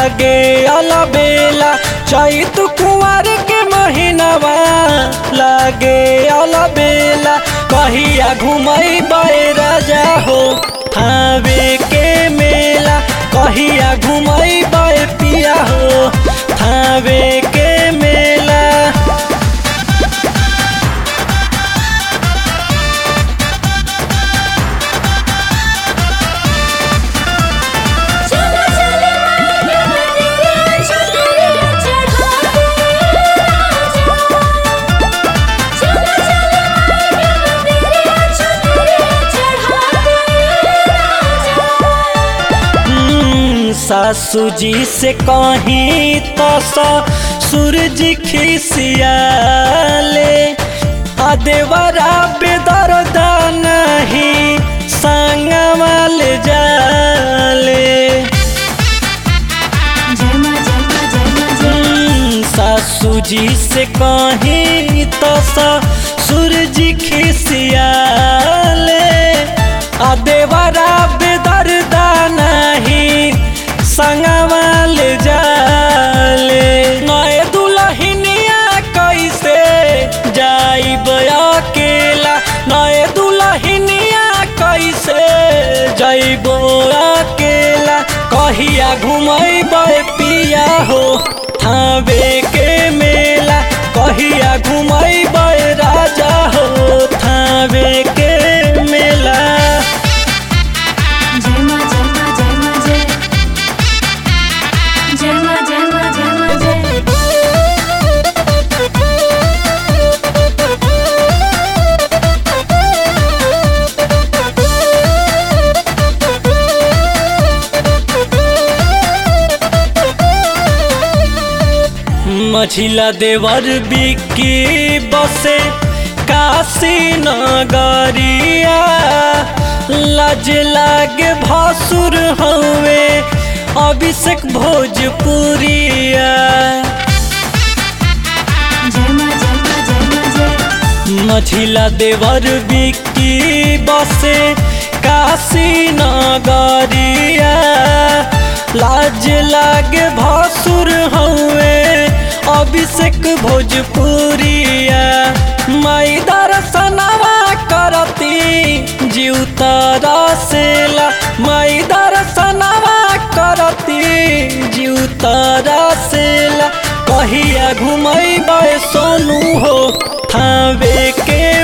लागे अलबेला चैत कुंवर के महीनावा लागे अलबेला कहिया घुमैबै राजा हो थावे के मेला कहिया घुमैबै पिया हो थावे के मेला। सासू जी से कहीं तो सूरज खिसियाले देवरा बेदर्दा नहीं संगमा ले जाले। सासू जी से कहीं तो सूरज खिसियाले देवरा बेदर्दा नहीं संगवा ले जाले। नए दुल्हनिया कैसे जाइब अकेला नए दुल्हनिया कैसे जाइब अकेला कहिया घुमैबै पिया हो थावे के मेला कहिया घुमैबै राजा हो थावे के मेला। मझिला देवर बिकी बसे काशी नगरिया लाज लागे भसुर हवे अभिषेक भोजपुरिया। मझिला देवर बिकी बसे काशी नगरिया लाज लागे भसुर हवे अभिषेक भोजपुरिया। माई दर्शनवा करती जीव तरसेला माई दर्शनवा करती जीव तरसेला कहिया घुमैबै सोनू हो थावे के